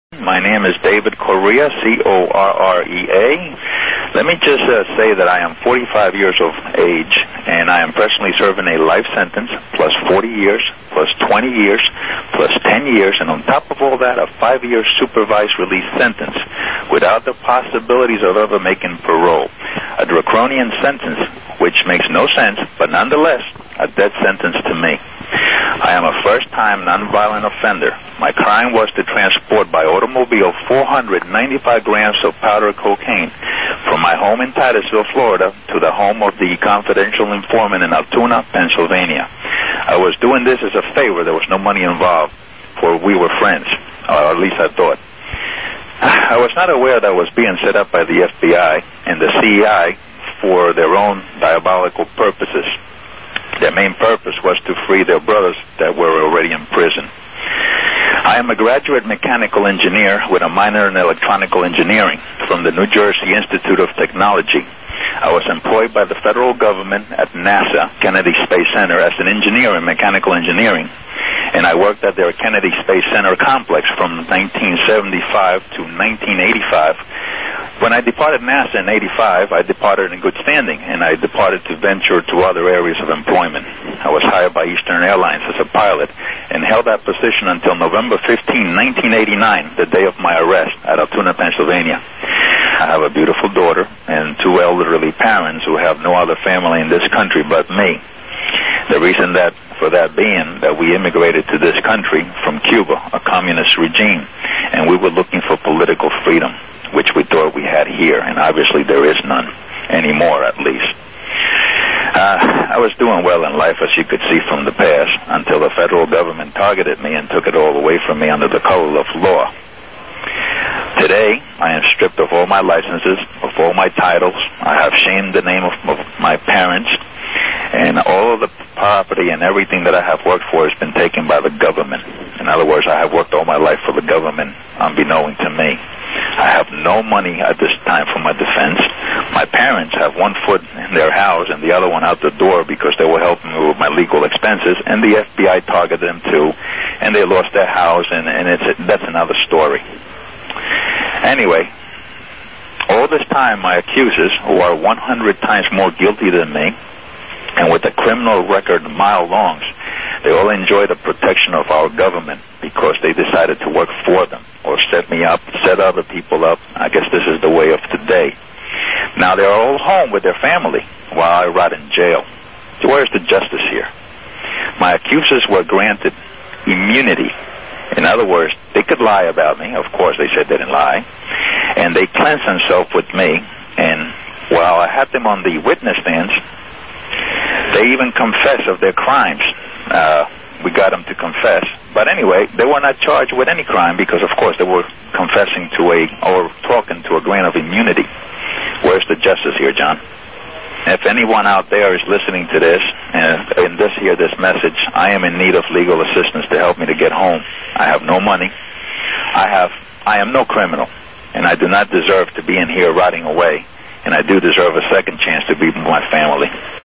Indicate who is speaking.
Speaker 1: My name is David Correa, Correa. Let me just say that I am 45 years of age, and I am presently serving a life sentence, plus 40 years, plus 20 years, plus 10 years, and on top of all that, a 5-year supervised release sentence, without the possibilities of ever making parole. A draconian sentence, which makes no sense, but nonetheless, a death sentence to me. I am a first-time nonviolent offender. My crime was to transport by automobile 495 grams of powder cocaine from my home in Titusville, Florida, to the home of the confidential informant in Altoona, Pennsylvania. I was doing this as a favor. There was no money involved, for we were friends, or at least I thought. I was not aware that I was being set up by the FBI and the CEI for their own diabolical purposes. Their main purpose was to free their brothers that were already in prison. I am a graduate mechanical engineer with a minor in electronical engineering from the New Jersey Institute of Technology. I was employed by the federal government at NASA Kennedy Space Center as an engineer in mechanical engineering, and I worked at their Kennedy Space Center complex from 1975 to 1985. When I departed NASA in 85, I departed in good standing, and I departed to venture to other areas of employment. I was hired by Eastern Airlines as a pilot and held that position until November 15, 1989, the day of my arrest at Altoona, Pennsylvania. I have a beautiful daughter and 2 elderly parents who have no other family in this country but me. The reason for that being that we immigrated to this country from Cuba, a communist regime, and we were looking for political freedom, which we thought we had here, and obviously there is none anymore, at least. I was doing well in life, as you could see from the past, until the federal government targeted me and took it all away from me under the color of law. Today, I am stripped of all my licenses, of all my titles. I have shamed the name of my parents, and all of the property and everything that I have worked for has been taken by the government. In other words, I have worked all my life for the government, unbeknown to me. I have no money at this time for my defense. My parents have one foot in their house and the other one out the door because they were helping me with my legal expenses, and the FBI targeted them too, and they lost their house, and that's another story. Anyway, all this time my accusers, who are 100 times more guilty than me, and with a criminal record mile long, they all enjoy the protection of our government because they decided to work for them or set me up, set other people up. I guess this is the way of today. Now they're all home with their family while I rot in jail. So where's the justice here? My accusers were granted immunity. In other words, they could lie about me. Of course, they said they didn't lie. And they cleansed themselves with me. And while I had them on the witness stands, they even confess of their crimes. We got them to confess. But anyway, they were not charged with any crime because, of course, they were confessing to or talking to a grant of immunity. Where's the justice here, John? If anyone out there is listening to this and hear this message, I am in need of legal assistance to help me to get home. I have no money. I am no criminal, and I do not deserve to be in here rotting away, and I do deserve a second chance to be with my family.